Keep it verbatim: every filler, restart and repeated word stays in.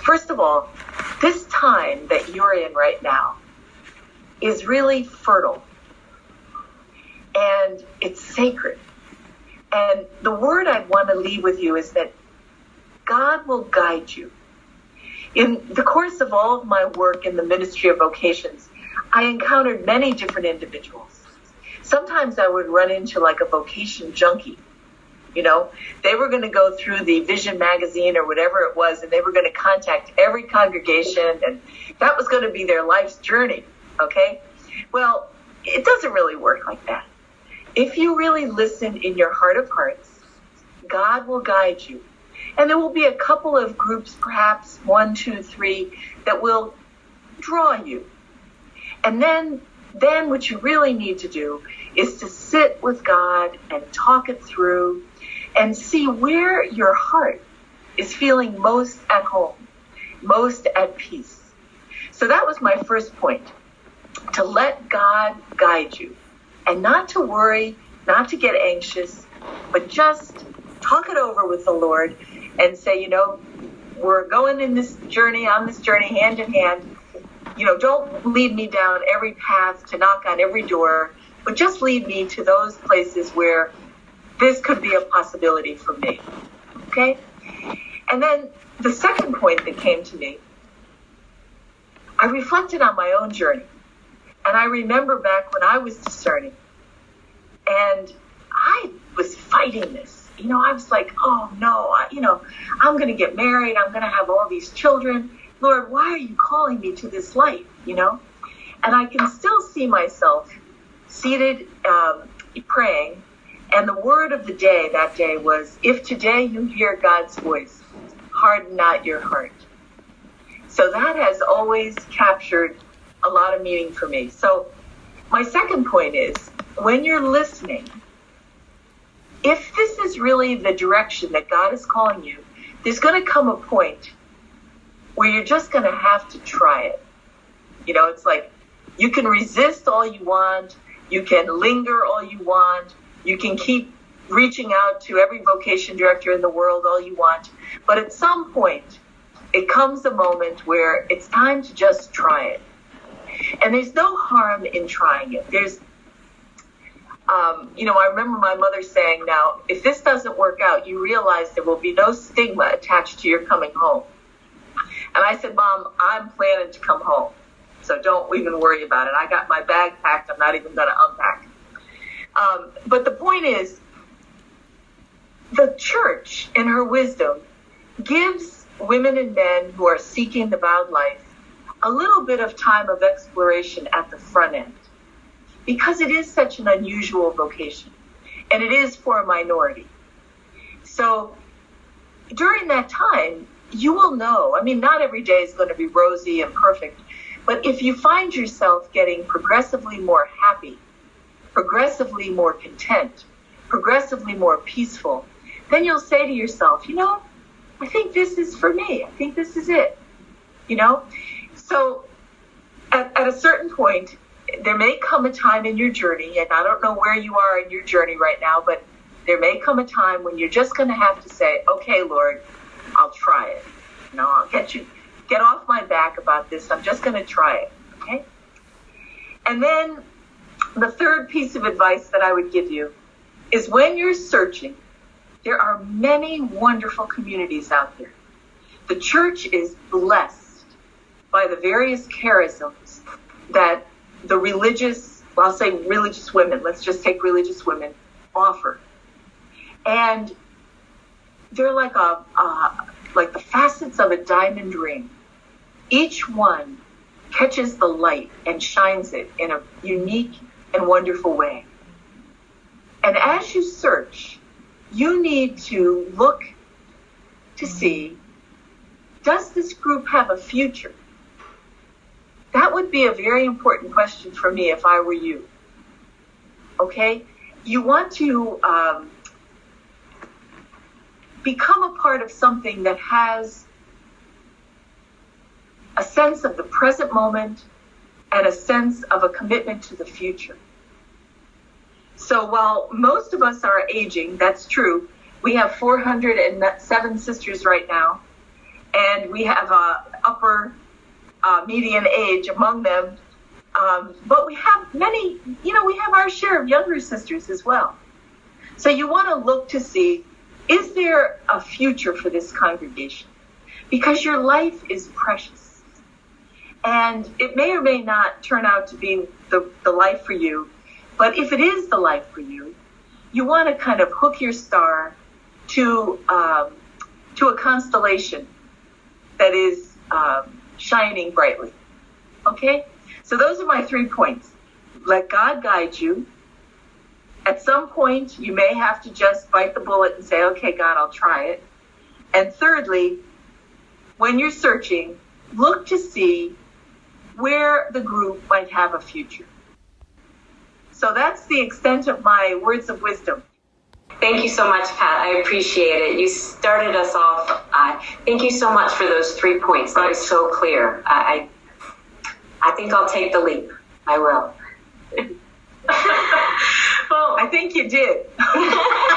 First of all, this time that you're in right now is really fertile and it's sacred. And the word I'd want to leave with you is that God will guide you. In the course of all of my work in the Ministry of Vocations, I encountered many different individuals. Sometimes I would run into like a vocation junkie. You know, they were going to go through the Vision magazine or whatever it was, and they were going to contact every congregation, and that was going to be their life's journey, okay? Well, it doesn't really work like that. If you really listen in your heart of hearts, God will guide you. And there will be a couple of groups, perhaps one, two, three, that will draw you. And then, then what you really need to do is to sit with God and talk it through and see where your heart is feeling most at home, most at peace. So that was my first point, to let God guide you and not to worry, not to get anxious, but just talk it over with the Lord and say, you know, we're going in this journey, on this journey, hand in hand. You know, don't lead me down every path to knock on every door, but just lead me to those places where this could be a possibility for me, okay? And then the second point that came to me, I reflected on my own journey. And I remember back when I was discerning, and I was fighting this. You know, I was like, oh, no, I, you know, I'm going to get married. I'm going to have all these children. Lord, why are you calling me to this life, you know? And I can still see myself seated um, praying. And the word of the day that day was, if today you hear God's voice, harden not your heart. So that has always captured a lot of meaning for me. So my second point is, when you're listening, if this is really the direction that God is calling you, there's going to come a point where you're just going to have to try it. You know, it's like you can resist all you want. You can linger all you want. You can keep reaching out to every vocation director in the world all you want. But at some point, it comes a moment where it's time to just try it. And there's no harm in trying it. There's, um, you know, I remember my mother saying, now, if this doesn't work out, you realize there will be no stigma attached to your coming home. And I said, Mom, I'm planning to come home, so don't even worry about it. I got my bag packed. I'm not even going to unpack. Um, but the point is, the church, in her wisdom, gives women and men who are seeking the vowed life a little bit of time of exploration at the front end, because it is such an unusual vocation, and it is for a minority. So during that time, you will know, I mean, not every day is going to be rosy and perfect, but if you find yourself getting progressively more happy, progressively more content, progressively more peaceful, then you'll say to yourself, you know, I think this is for me. I think this is it, you know? So at, at a certain point, there may come a time in your journey, and I don't know where you are in your journey right now, but there may come a time when you're just going to have to say, okay, Lord, I'll try it. You know, I'll get you, get off my back about this. I'm just going to try it, okay? And then the third piece of advice that I would give you is, when you're searching, there are many wonderful communities out there. The church is blessed by the various charisms that the religious, well, I'll say religious women, let's just take religious women, offer. And they're like a, uh, like the facets of a diamond ring. Each one catches the light and shines it in a unique and wonderful way. And as you search, you need to look to see, does this group have a future? That would be a very important question for me if I were you. Okay? You want to um, become a part of something that has a sense of the present moment and a sense of a commitment to the future. So while most of us are aging, that's true. We have four hundred seven sisters right now. and we have a upper uh, median age among them. Um, but we have many, you know, we have our share of younger sisters as well. So you want to look to see, is there a future for this congregation? Because your life is precious. And it may or may not turn out to be the, the life for you. But if it is the life for you, you want to kind of hook your star to um, to a constellation that is um, shining brightly. Okay? So those are my three points. Let God guide you. At some point, you may have to just bite the bullet and say, okay, God, I'll try it. And thirdly, when you're searching, look to see where the group might have a future. So that's the extent of my words of wisdom. Thank you so much, Pat. I appreciate it. You started us off. Uh, thank you so much for those three points. That was so clear. I, I, I think I'll take the leap. I will. Well, I think you did.